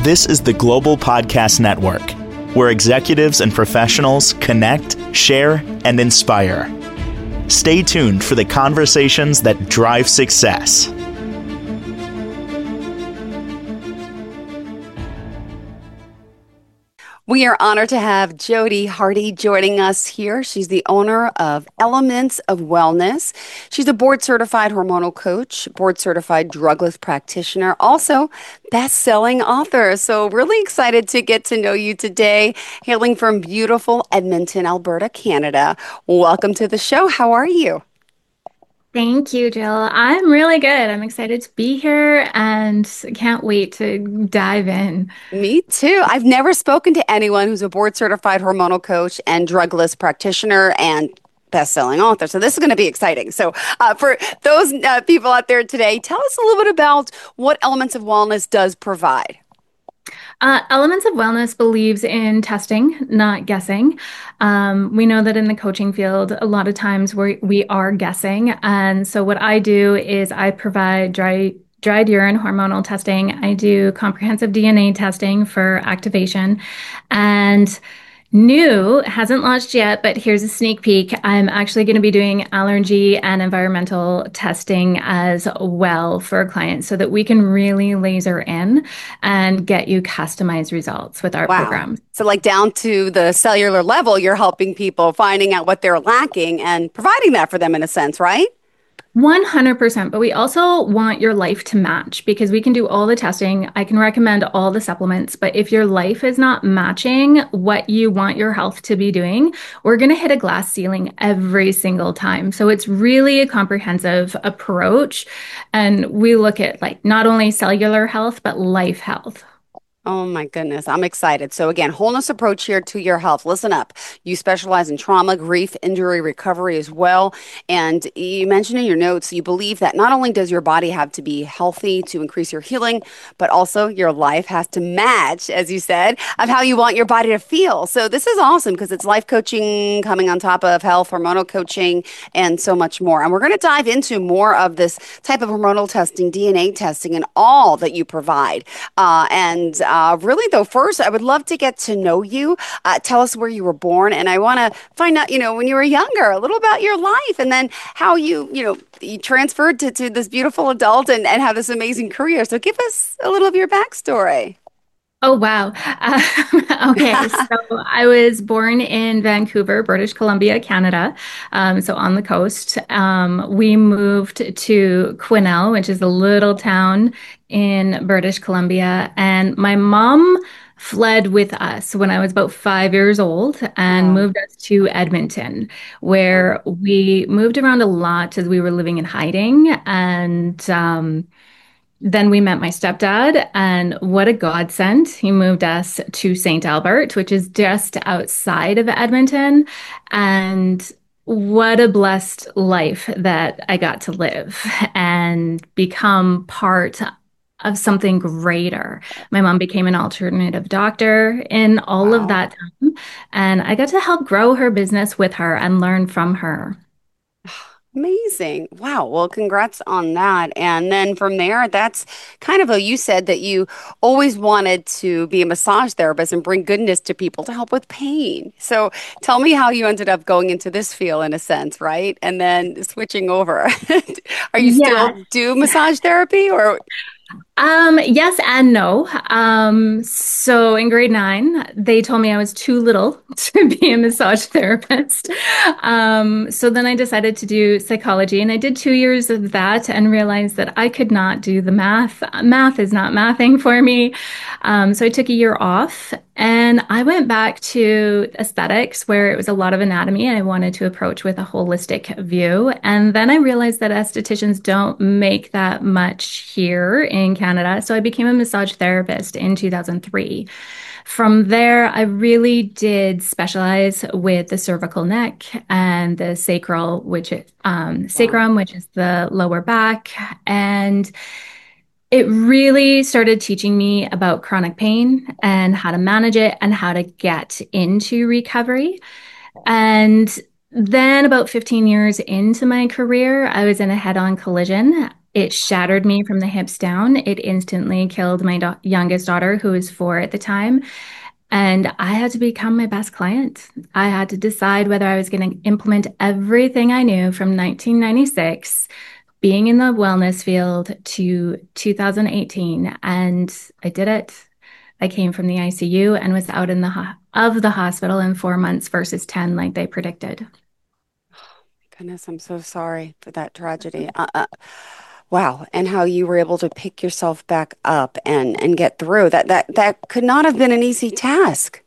This is the Global Podcast Network, where executives and professionals connect, share, and inspire. Stay tuned for the conversations that drive success. We are honored to have Jody Hardy joining us here. She's the owner of Elements of Wellness. She's a board-certified hormonal coach, board-certified drugless practitioner, also best-selling author. So really excited to get to know you today, hailing from beautiful Edmonton, Alberta, Canada. Welcome to the show. How are you? Thank you, Jill. I'm really good. I'm excited to be here and can't wait to dive in. Me too. I've never spoken to anyone who's a board-certified hormonal coach and drugless practitioner and best-selling author. So this is going to be exciting. So for those people out there today, tell us a little bit about what Elements of Wellness does provide. Elements of Wellness believes in testing, not guessing. We know that in the coaching field, a lot of times we are guessing. And so what I do is I provide dried urine hormonal testing. I do comprehensive DNA testing for activation. And new hasn't launched yet, but here's a sneak peek. I'm actually going to be doing allergy and environmental testing as well for clients so that we can really laser in and get you customized results with our Wow. program. So like down to the cellular level, you're helping people finding out what they're lacking and providing that for them in a sense, right? 100%, but we also want your life to match because we can do all the testing. I can recommend all the supplements, but if your life is not matching what you want your health to be doing, we're going to hit a glass ceiling every single time. So it's really a comprehensive approach. And we look at like not only cellular health, but life health. Oh my goodness, I'm excited. So again, wholeness approach here to your health. Listen up. You specialize in trauma, grief, injury recovery as well. And you mentioned in your notes, you believe that not only does your body have to be healthy to increase your healing, but also your life has to match, as you said, of how you want your body to feel. So this is awesome because it's life coaching coming on top of health, hormonal coaching, and so much more. And we're going to dive into more of this type of hormonal testing, DNA testing, and all that you provide. Really, though, first, I would love to get to know you. Tell us where you were born. And I want to find out, when you were younger, a little about your life and then how you transferred to this beautiful adult and have this amazing career. So give us a little of your backstory. Oh, wow. Okay, so I was born in Vancouver, British Columbia, Canada. So on the coast. We moved to Quesnel, which is a little town in British Columbia. And my mom fled with us when I was about 5 years old and Oh, moved us to Edmonton, where we moved around a lot as we were living in hiding. And then we met my stepdad, and what a godsend. He moved us to St. Albert, which is just outside of Edmonton. And what a blessed life that I got to live and become part of something greater. My mom became an alternative doctor in all of wow. that time, and I got to help grow her business with her and learn from her. Amazing. Wow. Well, congrats on that. And then from there, that's kind of you said that you always wanted to be a massage therapist and bring goodness to people to help with pain. So tell me how you ended up going into this field in a sense, right? And then switching over. Are you still Yeah. do massage therapy or Yes and no. So in grade 9, they told me I was too little to be a massage therapist. So then I decided to do psychology, and I did 2 years of that and realized that I could not do the math. Math is not mathing for me. So I took a year off and I went back to aesthetics where it was a lot of anatomy. I wanted to approach with a holistic view. And then I realized that estheticians don't make that much here in Canada. So I became a massage therapist in 2003. From there, I really did specialize with the cervical neck and the sacral, wow. sacrum, which is the lower back. And it really started teaching me about chronic pain and how to manage it and how to get into recovery. And then, about 15 years into my career, I was in a head on collision It shattered me from the hips down. It instantly killed my youngest daughter, who was 4 at the time. And I had to become my best client. I had to decide whether I was going to implement everything I knew from 1996, being in the wellness field, to 2018. And I did it. I came from the ICU and was out in the hospital in 4 months versus 10, like they predicted. Goodness, I'm so sorry for that tragedy. Wow, and how you were able to pick yourself back up and get through that could not have been an easy task.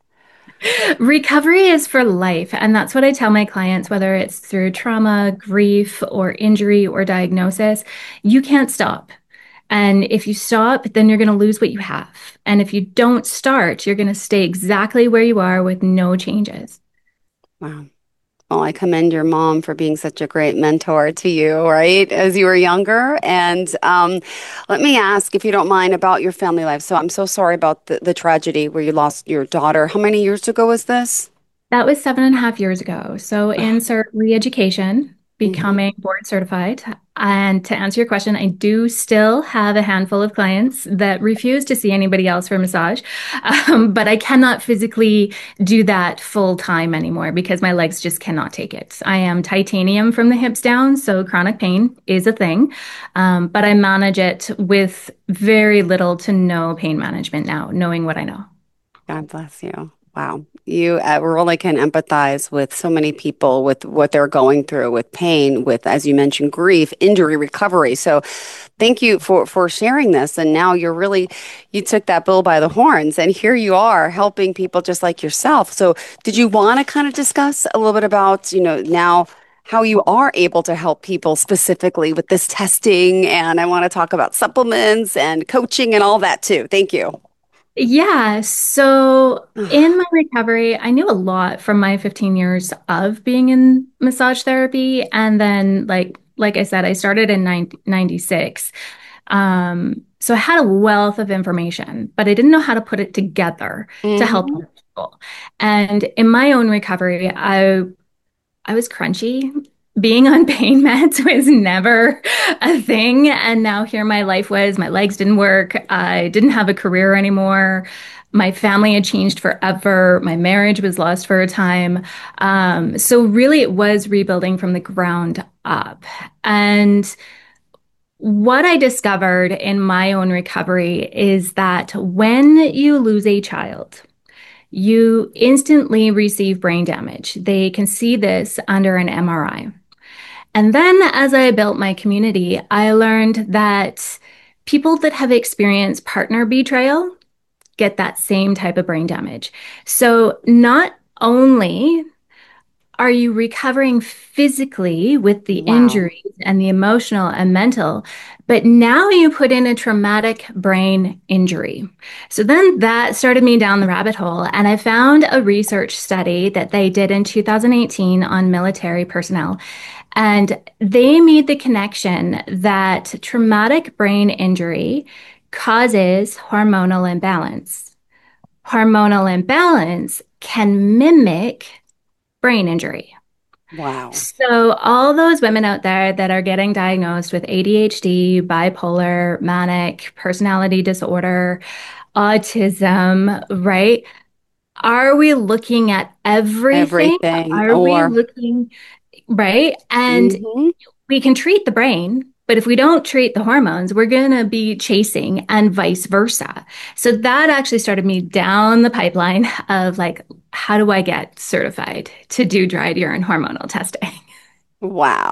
Recovery is for life. And that's what I tell my clients, whether it's through trauma, grief, or injury or diagnosis, you can't stop. And if you stop, then you're going to lose what you have. And if you don't start, you're going to stay exactly where you are with no changes. Wow. Well, I commend your mom for being such a great mentor to you, right, as you were younger. And let me ask, if you don't mind, about your family life. So I'm so sorry about the tragedy where you lost your daughter. How many years ago was this? That was 7.5 years ago. So insert re-education, Mhm. becoming board certified. And to answer your question, I do still have a handful of clients that refuse to see anybody else for massage. But I cannot physically do that full time anymore because my legs just cannot take it. I am titanium from the hips down, so chronic pain is a thing. But I manage it with very little to no pain management now, knowing what I know. God bless you. Wow. You really can empathize with so many people with what they're going through, with pain, with, as you mentioned, grief, injury recovery. So thank you for sharing this. And now you took that bull by the horns, and here you are helping people just like yourself. So did you want to kind of discuss a little bit about, now how you are able to help people specifically with this testing? And I want to talk about supplements and coaching and all that too. Thank you. Yeah, so in my recovery, I knew a lot from my 15 years of being in massage therapy. And then like I said, I started in 96. So I had a wealth of information, but I didn't know how to put it together to help Hmm. other people. And in my own recovery, I was crunchy. Being on pain meds was never a thing. And now here my life was, my legs didn't work. I didn't have a career anymore. My family had changed forever. My marriage was lost for a time. So really it was rebuilding from the ground up. And what I discovered in my own recovery is that when you lose a child, you instantly receive brain damage. They can see this under an MRI. And then as I built my community, I learned that people that have experienced partner betrayal get that same type of brain damage. So not only are you recovering physically with the Wow. injuries and the emotional and mental, but now you put in a traumatic brain injury. So then that started me down the rabbit hole. And I found a research study that they did in 2018 on military personnel. And they made the connection that traumatic brain injury causes hormonal imbalance. Hormonal imbalance can mimic brain injury. Wow. So, all those women out there that are getting diagnosed with ADHD, bipolar, manic, personality disorder, autism, right? Are we looking at everything? Everything. Are we Or, looking, right? And hmm we can treat the brain, but if we don't treat the hormones, we're going to be chasing and vice versa. So that actually started me down the pipeline of like, how do I get certified to do dried urine hormonal testing? Wow.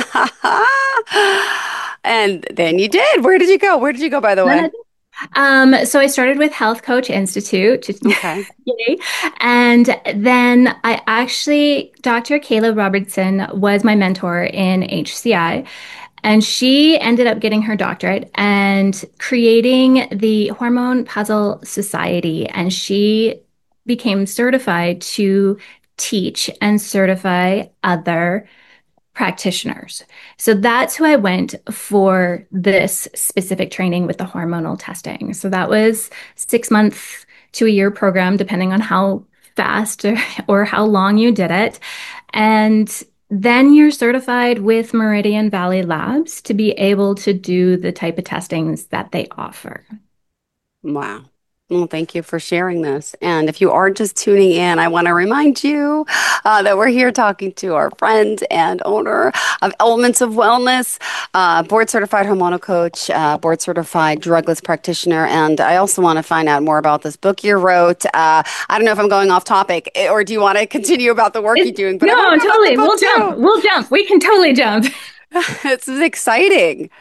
And then you did. Where did you go? Where did you go, by the Then way? so I started with Health Coach Institute, Okay. yay. And then I actually, Dr. Kayla Robertson was my mentor in HCI. And she ended up getting her doctorate and creating the Hormone Puzzle Society. And she became certified to teach and certify other practitioners. So that's who I went for this specific training with the hormonal testing. So that was 6 months to a year program, depending on how fast or how long you did it. And then you're certified with Meridian Valley Labs to be able to do the type of testings that they offer. Wow. Well, thank you for sharing this. And if you are just tuning in, I want to remind you that we're here talking to our friend and owner of Elements of Wellness, board certified hormonal coach, board certified drugless practitioner. And I also want to find out more about this book you wrote. I don't know if I'm going off topic, or do you want to continue about the work you're doing? But I No, want to know about the totally. book We'll jump. too. We'll jump. We can totally jump. It's exciting.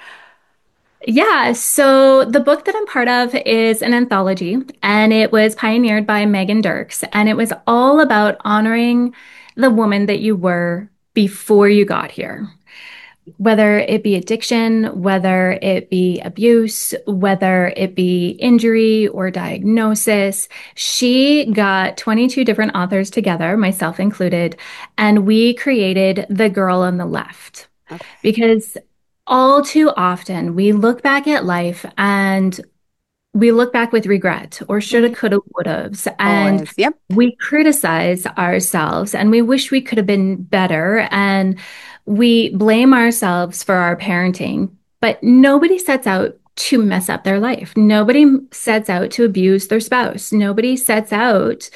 Yeah, so the book that I'm part of is an anthology, and it was pioneered by Megan Dirks, and it was all about honoring the woman that you were before you got here. Whether it be addiction, whether it be abuse, whether it be injury or diagnosis, she got 22 different authors together, myself included, and we created The Girl on the Left. Okay. Because all too often we look back at life and we look back with regret or shoulda, coulda, woulda, and Always. Yep. we criticize ourselves and we wish we could have been better and we blame ourselves for our parenting, but nobody sets out to mess up their life. Nobody sets out to abuse their spouse. Nobody sets out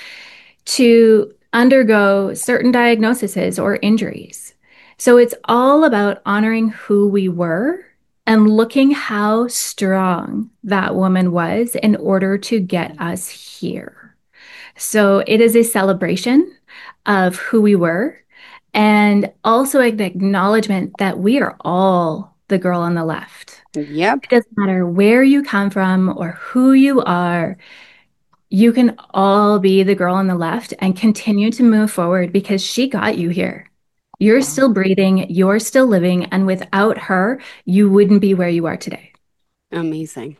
to undergo certain diagnoses or injuries. So it's all about honoring who we were and looking how strong that woman was in order to get us here. So it is a celebration of who we were and also an acknowledgement that we are all the girl on the left. Yep. It doesn't matter where you come from or who you are. You can all be the girl on the left and continue to move forward because she got you here. You're still breathing, you're still living, and without her, you wouldn't be where you are today. Amazing.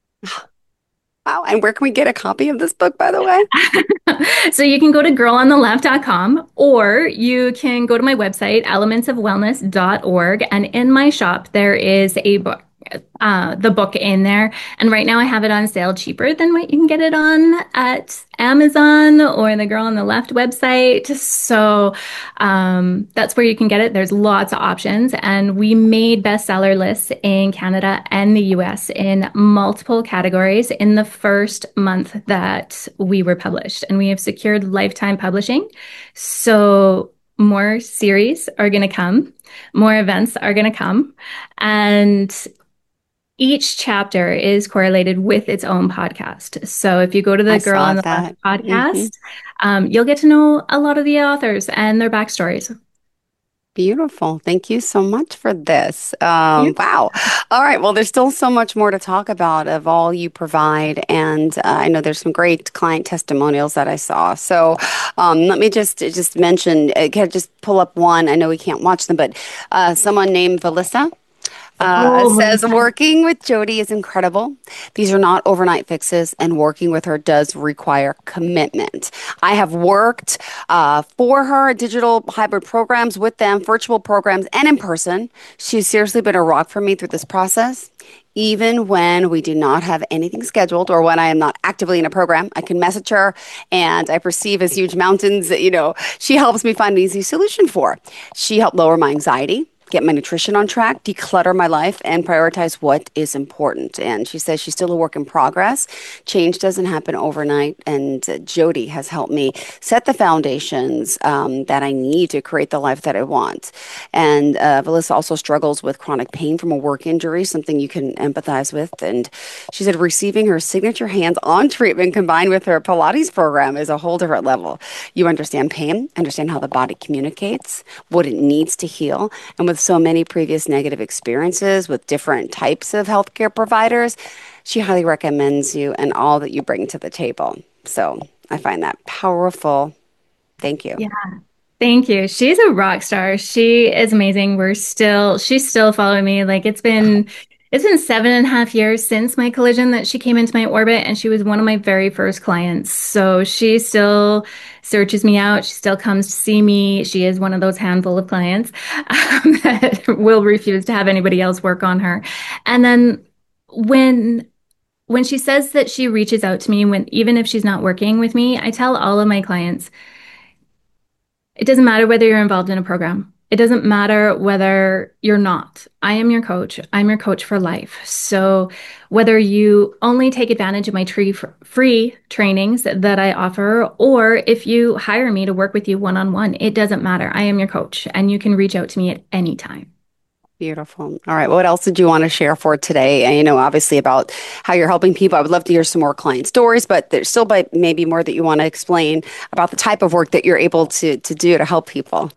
Wow. And where can we get a copy of this book, by the way? So you can go to girlontheleft.com or you can go to my website, elementsofwellness.org. And in my shop, there is a book. The book in there. And right now I have it on sale cheaper than what you can get it on at Amazon or the Girl on the Left website. So that's where you can get it. There's lots of options. And we made bestseller lists in Canada and the US in multiple categories in the first month that we were published. And we have secured lifetime publishing. So more series are going to come, more events are going to come. And each chapter is correlated with its own podcast. So if you go to the Girl on the Left podcast, you'll get to know a lot of the authors and their backstories. Beautiful. Thank you so much for this. Wow. All right. Well, there's still so much more to talk about of all you provide. And I know there's some great client testimonials that I saw. So let me just mention, just pull up one. I know we can't watch them, but someone named Valissa. Says working with Jody is incredible. These are not overnight fixes, and working with her does require commitment. I have worked for her digital hybrid programs with them, virtual programs, and in person. She's seriously been a rock for me through this process. Even when we do not have anything scheduled or when I am not actively in a program, I can message her and I perceive as huge mountains that, she helps me find an easy solution for. She helped lower my anxiety, get my nutrition on track, declutter my life, and prioritize what is important. And she says she's still a work in progress. Change doesn't happen overnight. And Jody has helped me set the foundations that I need to create the life that I want. And Valissa also struggles with chronic pain from a work injury, something you can empathize with. And she said receiving her signature hands-on treatment combined with her Pilates program is a whole different level. You understand pain, understand how the body communicates, what it needs to heal, and with so many previous negative experiences with different types of healthcare providers, she highly recommends you and all that you bring to the table. So I find that powerful. Thank you. Yeah. Thank you. She's a rock star. She is amazing. She's still following me. Like it's been 7.5 years since my collision that she came into my orbit, and she was one of my very first clients. So she still searches me out. She still comes to see me. She is one of those handful of clients that will refuse to have anybody else work on her. And then when she says that she reaches out to me, even if she's not working with me, I tell all of my clients, it doesn't matter whether you're involved in a program It doesn't matter whether you're not. I am your coach. I'm your coach for life. So whether you only take advantage of my free trainings that I offer, or if you hire me to work with you one-on-one, it doesn't matter. I am your coach, and you can reach out to me at any time. Beautiful. All right. What else did you want to share for today? And, obviously about how you're helping people. I would love to hear some more client stories, but there's still maybe more that you want to explain about the type of work that you're able to do to help people.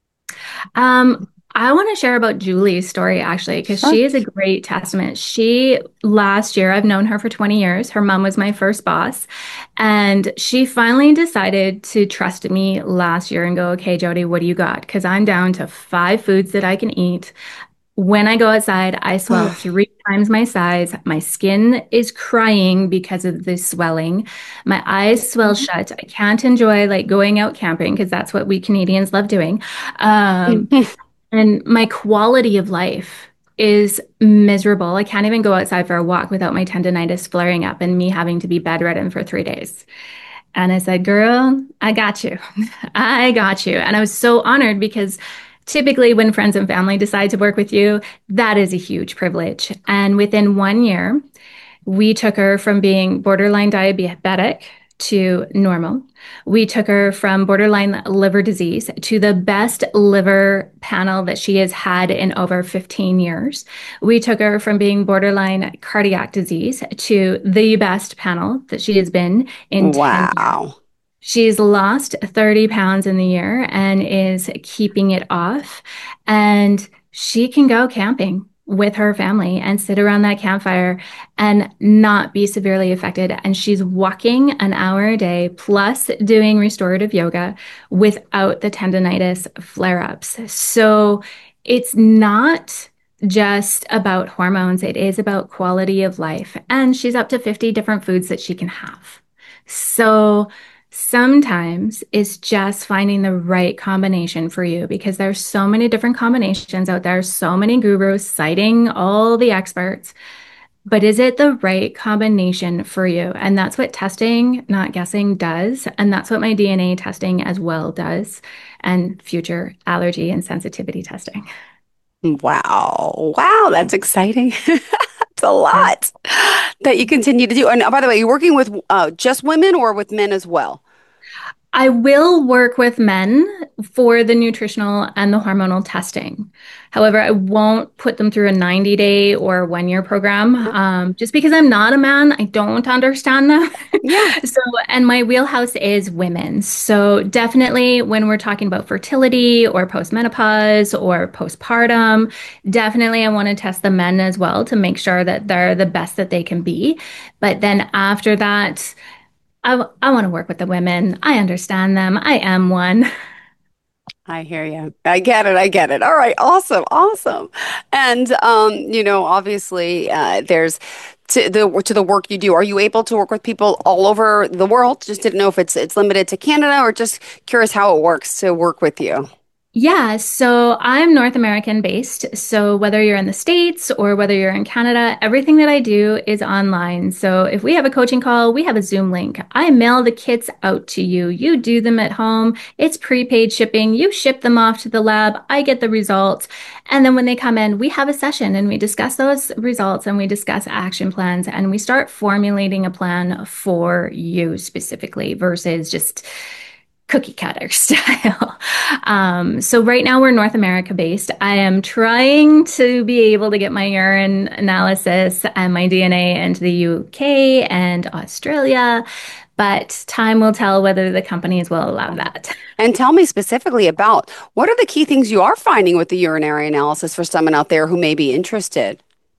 I want to share about Julie's story actually, because Sure. she is a great testament. Last year, I've known her for 20 years. Her mom was my first boss, and she finally decided to trust me last year and go, okay, Jody, what do you got? Because I'm down to 5 foods that I can eat. When I go outside, I swell 3 times my size. My skin is crying because of the swelling. My eyes swell shut. I can't enjoy like going out camping because that's what we Canadians love doing. And my quality of life is miserable. I can't even go outside for a walk without my tendonitis flaring up and me having to be bedridden for 3 days. And I said, girl, I got you. I got you. And I was so honored because typically when friends and family decide to work with you, that is a huge privilege. And within 1 year, we took her from being borderline diabetic to normal. We took her from borderline liver disease to the best liver panel that she has had in over 15 years. We took her from being borderline cardiac disease to the best panel that she has been in 10 years. Wow. She's lost 30 pounds in the year and is keeping it off. And she can go camping with her family and sit around that campfire and not be severely affected. And she's walking an hour a day plus doing restorative yoga without the tendonitis flare-ups. So it's not just about hormones. It is about quality of life. And she's up to 50 different foods that she can have. So sometimes it's just finding the right combination for you because there's so many different combinations out there, so many gurus citing all the experts. But is it the right combination for you? And that's what testing, not guessing, does. And that's what my DNA testing as well does, and future allergy and sensitivity testing. Wow. Wow. That's exciting. It's a lot that you continue to do. And by the way, you're working with just women or with men as well? I will work with men for the nutritional and the hormonal testing. However, I won't put them through a 90-day or 1 year program. Just because I'm not a man, I don't understand that. Yeah. And my wheelhouse is women. So definitely when we're talking about fertility or postmenopause or postpartum, definitely I want to test the men as well to make sure that they're the best that they can be. But then after that, I want to work with the women. I understand them. I am one. I hear you. I get it. I get it. All right. Awesome. Awesome. And obviously, there's to the work you do. Are you able to work with people all over the world? Just didn't know if it's limited to Canada or just curious how it works to work with you. Yeah, so I'm North American based. So whether you're in the States or whether you're in Canada, everything that I do is online. So if we have a coaching call, we have a Zoom link. I mail the kits out to you. You do them at home. It's prepaid shipping. You ship them off to the lab. I get the results. And then when they come in, we have a session and we discuss those results and we discuss action plans and we start formulating a plan for you specifically versus just cookie cutter style. So right now we're North America based. I am trying to be able to get my urine analysis and my DNA into the UK and Australia, but time will tell whether the companies will allow that. And tell me specifically about what are the key things you are finding with the urinary analysis for someone out there who may be interested?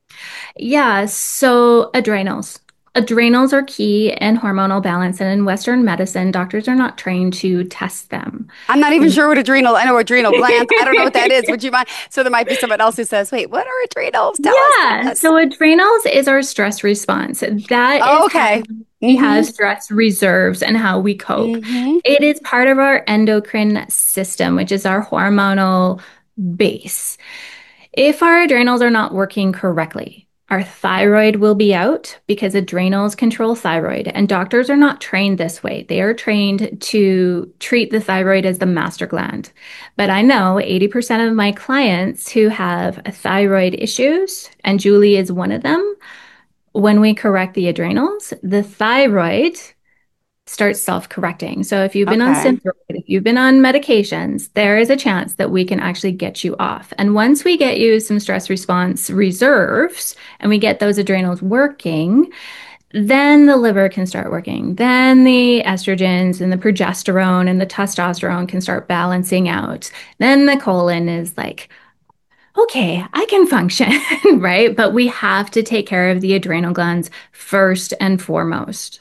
Yeah, so adrenals. Adrenals are key in hormonal balance, and in Western medicine, doctors are not trained to test them. I'm not even sure what adrenal. I know adrenal glands. I don't know what that is. Would you mind? So there might be someone else who says, "Wait, what are adrenals? Tell us." So adrenals is our stress response. That is Okay. how we have stress reserves and how we cope. It is part of our endocrine system, which is our hormonal base. If our adrenals are not working correctly, Our thyroid will be out because adrenals control thyroid, and doctors are not trained this way. They are trained to treat the thyroid as the master gland. But I know 80% of my clients who have thyroid issues, and Julie is one of them. When we correct the adrenals, the thyroid starts self-correcting. So if you've been on Okay. Synthroid, if you've been on medications, there is a chance that we can actually get you off. And once we get you some stress response reserves and we get those adrenals working, then the liver can start working. Then the estrogens and the progesterone and the testosterone can start balancing out. Then the colon is like, okay, I can function, right? But we have to take care of the adrenal glands first and foremost.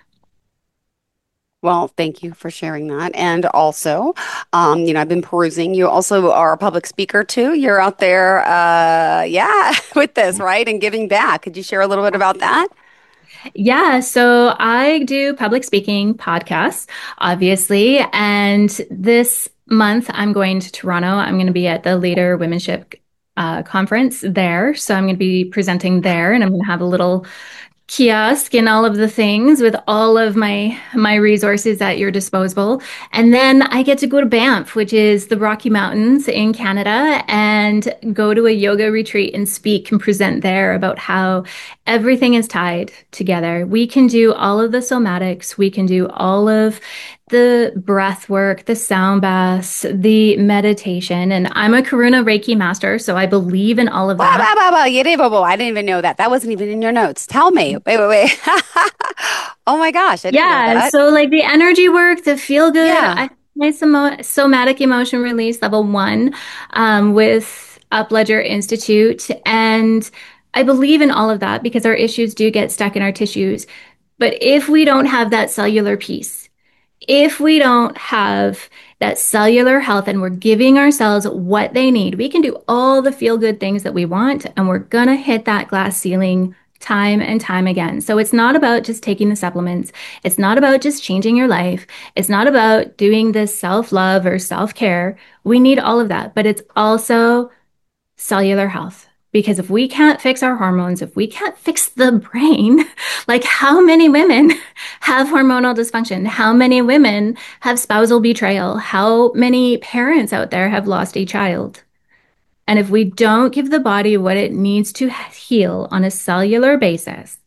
Well, thank you for sharing that. And also, I've been perusing. You also are a public speaker too. You're out there, yeah, with this, right? And giving back. Could you share a little bit about that? Yeah, so I do public speaking podcasts, obviously. And this month I'm going to Toronto. I'm going to be at the Leader Womenship conference there. So I'm going to be presenting there and I'm going to have a little kiosk and all of the things with all of my resources at your disposal. And then I get to go to Banff, which is the Rocky Mountains in Canada, and go to a yoga retreat and speak and present there about how everything is tied together. We can do all of the somatics, we can do all of the breath work, the sound baths, the meditation. And I'm a Karuna Reiki master, so I believe in all of Wow, that. wow, wow, wow. I didn't even know that. That wasn't even in your notes. Tell me. Wait, wait, wait. Oh my gosh, I didn't know Yeah, that. so like the energy work, the feel good, Yeah. I my somatic emotion release level 1 with Upledger Institute. And I believe in all of that because our issues do get stuck in our tissues. But if we don't have that cellular piece, if we don't have that cellular health and we're giving ourselves what they need, we can do all the feel good things that we want, and we're going to hit that glass ceiling time and time again. So it's not about just taking the supplements. It's not about just changing your life. It's not about doing this self love or self care. We need all of that, but it's also cellular health. Because if we can't fix our hormones, if we can't fix the brain, like how many women have hormonal dysfunction? How many women have spousal betrayal? How many parents out there have lost a child? And if we don't give the body what it needs to heal on a cellular basis,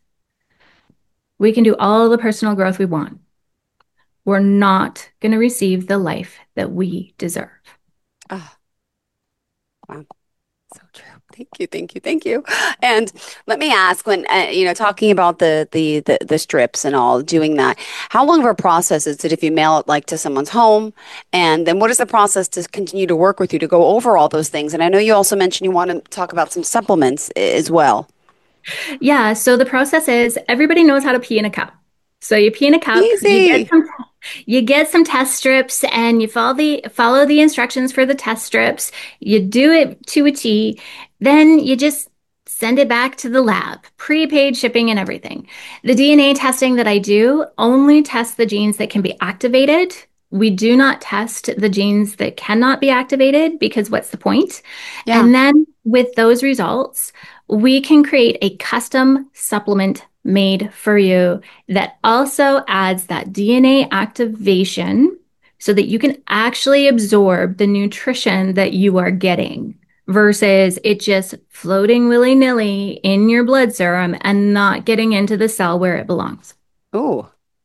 we can do all the personal growth we want. We're not going to receive the life that we deserve. Oh, wow. So true. Thank you, thank you, thank you. And let me ask, when talking about the strips and all, doing that, how long of a process is it if you mail it like to someone's home? And then what is the process to continue to work with you to go over all those things? And I know you also mentioned you want to talk about some supplements as well. Yeah, so the process is everybody knows how to pee in a cup. So you pee in a cup, Easy. you get some test strips and you follow the instructions for the test strips. You do it to a T, then you just send it back to the lab, prepaid shipping and everything. The DNA testing that I do only tests the genes that can be activated. We do not test the genes that cannot be activated because what's the point? Yeah. And then with those results, we can create a custom supplement made for you that also adds that DNA activation so that you can actually absorb the nutrition that you are getting versus it just floating willy-nilly in your blood serum and not getting into the cell where it belongs, Ooh,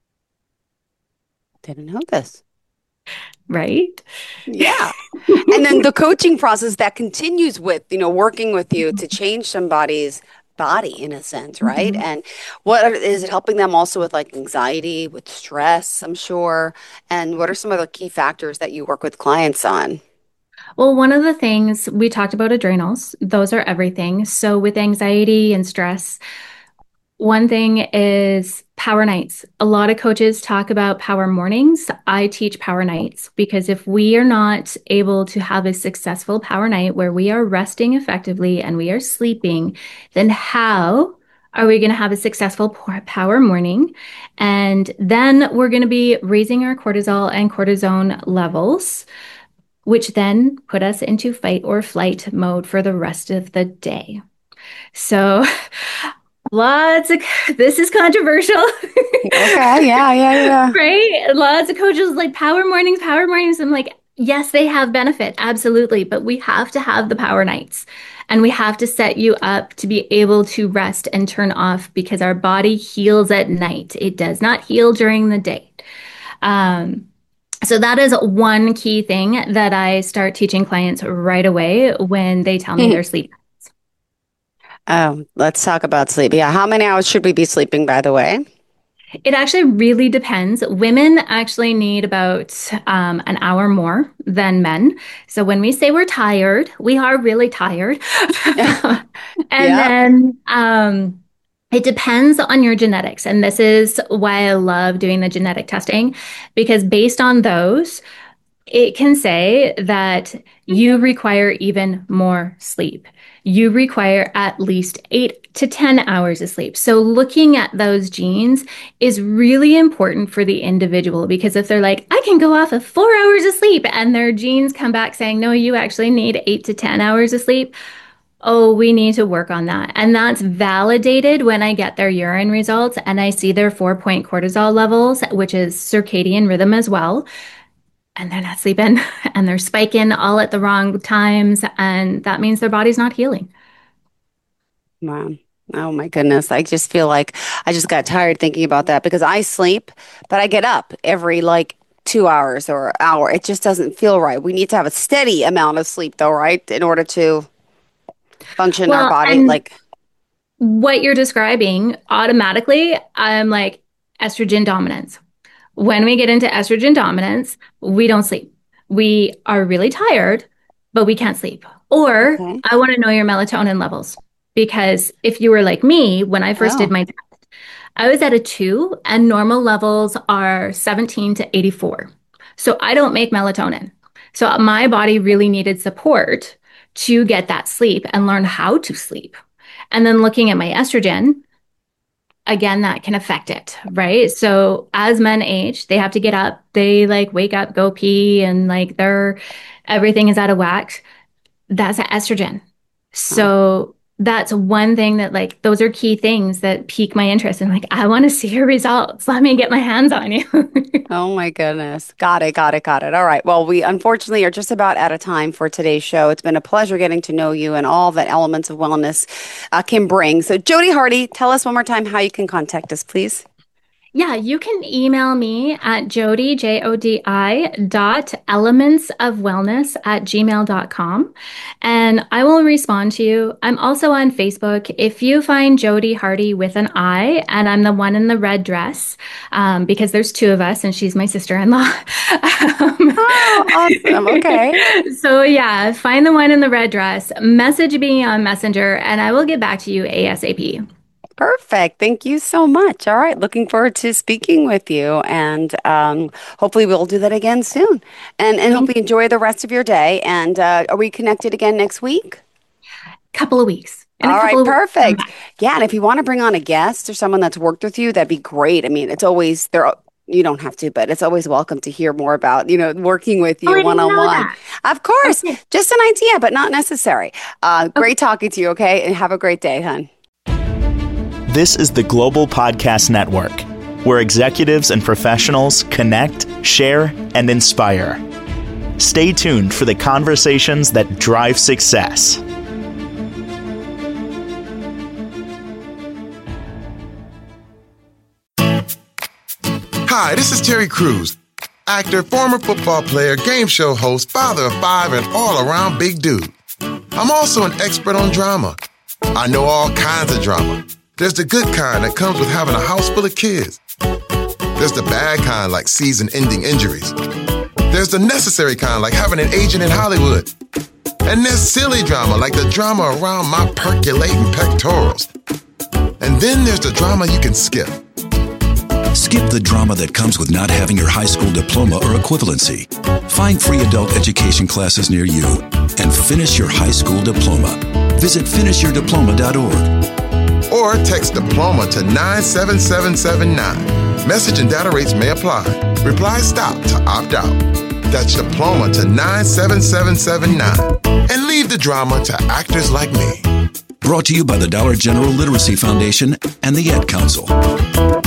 didn't know this. right? Yeah. And then the coaching process that continues with, working with you to change somebody's body in a sense, right? Mhm. And is it helping them also with like anxiety, with stress, I'm sure? And what are some of the key factors that you work with clients on? Well, one of the things we talked about adrenals, those are everything. So with anxiety and stress, one thing is power nights. A lot of coaches talk about power mornings. I teach power nights because if we are not able to have a successful power night where we are resting effectively and we are sleeping, then how are we going to have a successful power morning? And then we're going to be raising our cortisol and cortisone levels, which then put us into fight or flight mode for the rest of the day. So this is controversial. Okay, yeah. Right? Lots of coaches like power mornings, power mornings. I'm like, yes, they have benefit, absolutely, but we have to have the power nights and we have to set you up to be able to rest and turn off because our body heals at night. It does not heal during the day. So that is one key thing that I start teaching clients right away when they tell me they're sleeping. Oh, let's talk about sleep. Yeah, how many hours should we be sleeping, by the way? It actually really depends. Women actually need about an hour more than men. So when we say we're tired, we are really tired. And then it depends on your genetics. And this is why I love doing the genetic testing, because based on those, it can say that you require even more sleep. You require at least 8 to 10 hours of sleep. So looking at those genes is really important for the individual, because if they're like, I can go off of 4 hours of sleep, and their genes come back saying, no, you actually need 8 to 10 hours of sleep. Oh, we need to work on that. And that's validated when I get their urine results and I see their 4-point cortisol levels, which is circadian rhythm as well. And they're not sleeping and they're spiking all at the wrong times. And that means their body's not healing. Wow. Oh my goodness. I just feel like I just got tired thinking about that because I sleep, but I get up every 2 hours or hour. It just doesn't feel right. We need to have a steady amount of sleep though, right? In order to function our body. What you're describing automatically, I'm like estrogen dominance. When we get into estrogen dominance, we don't sleep. We are really tired, but we can't sleep. Or okay. I want to know your melatonin levels, because if you were like me, when I first did my test, I was at a 2 and normal levels are 17 to 84. So I don't make melatonin. So my body really needed support to get that sleep and learn how to sleep. And then looking at my estrogen, again, that can affect it, right? So as men age, they have to get up, they wake up, go pee, and everything is out of whack. That's estrogen. So that's one thing that those are key things that pique my interest. And I want to see your results. Let me get my hands on you. Oh my goodness. Got it. All right. Well, we unfortunately are just about out of time for today's show. It's been a pleasure getting to know you and all that elements of wellness can bring. So Jodi Hardy, tell us one more time how you can contact us, please. Yeah, you can email me at Jodi, JODI.elementsofwellness@gmail.com, and I will respond to you. I'm also on Facebook. If you find Jodi Hardy with an I, and I'm the one in the red dress, because there's 2 of us, and she's my sister-in-law. Awesome. Okay. So yeah, find the one in the red dress, message me on Messenger, and I will get back to you ASAP. Perfect. Thank you so much. All right. Looking forward to speaking with you. And hopefully we'll do that again soon. And hope you enjoy the rest of your day. And are we connected again next week? Couple of weeks. All right. Perfect. Yeah. And if you want to bring on a guest or someone that's worked with you, that'd be great. I mean, it's always there. You don't have to, but it's always welcome to hear more about, working with you one-on-one. Of course. Okay. Just an idea, but not necessary. Great talking to you. Okay. And have a great day, hon. This is the Global Podcast Network, where executives and professionals connect, share, and inspire. Stay tuned for the conversations that drive success. Hi, this is Terry Crews, actor, former football player, game show host, father of 5, and all-around big dude. I'm also an expert on drama. I know all kinds of drama. There's the good kind that comes with having a house full of kids. There's the bad kind, like season-ending injuries. There's the necessary kind, like having an agent in Hollywood. And there's silly drama, like the drama around my percolating pectorals. And then there's the drama you can skip. Skip the drama that comes with not having your high school diploma or equivalency. Find free adult education classes near you and finish your high school diploma. Visit finishyourdiploma.org. Or text diploma to 97779. Message and data rates may apply. Reply STOP to opt out. That's diploma to 97779. And leave the drama to actors like me. Brought to you by the Dollar General Literacy Foundation and the Ad Council.